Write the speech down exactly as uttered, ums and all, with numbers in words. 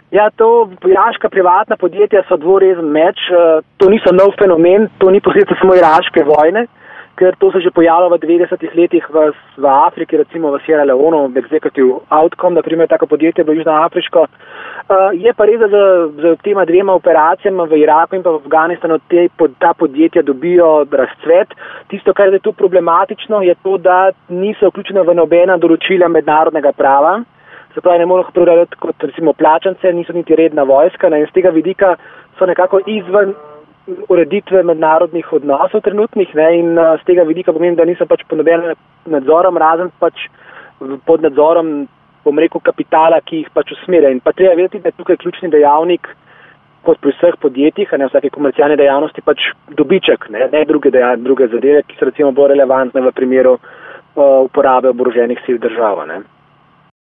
Ja, to iraška privatna podjetja so dvorezen meč, to niso nov fenomen, to ni posledica samo iraške vojne, ker to se že pojavilo v devetdesetih letih v, v Afriki, recimo v Sierra Leone, v Executive Outcome, da primer tako podjetje bilo južnoafriško. Uh, je pa res, da za, za tema dvema operacijama v Iraku in pa v Afganistanu te, pod, ta podjetja dobijo razcvet. Tisto, kar je tu problematično, je to, da niso vključene v nobena določila mednarodnega prava. Se pravi, ne moramo pripravljati kot recimo plačance, niso niti redna vojska, ne, in z tega vidika so nekako izven ureditve mednarodnih odnosov trenutnih, ne, in uh, z tega vidika pomeni, da niso pač pod nobenim nadzorom, razen pač pod nadzorom, bom rekel, kapitala, ki jih pač usmerja. In pa treba vedeti, da je tukaj ključni dejavnik, kot pri vseh podjetjih, a ne vsake komercialne dejavnosti, pač dobiček, ne, ne druge, deja, druge zadeve, ki so recimo bolj relevantne v primeru uh, uporabe oboroženih sil država, ne.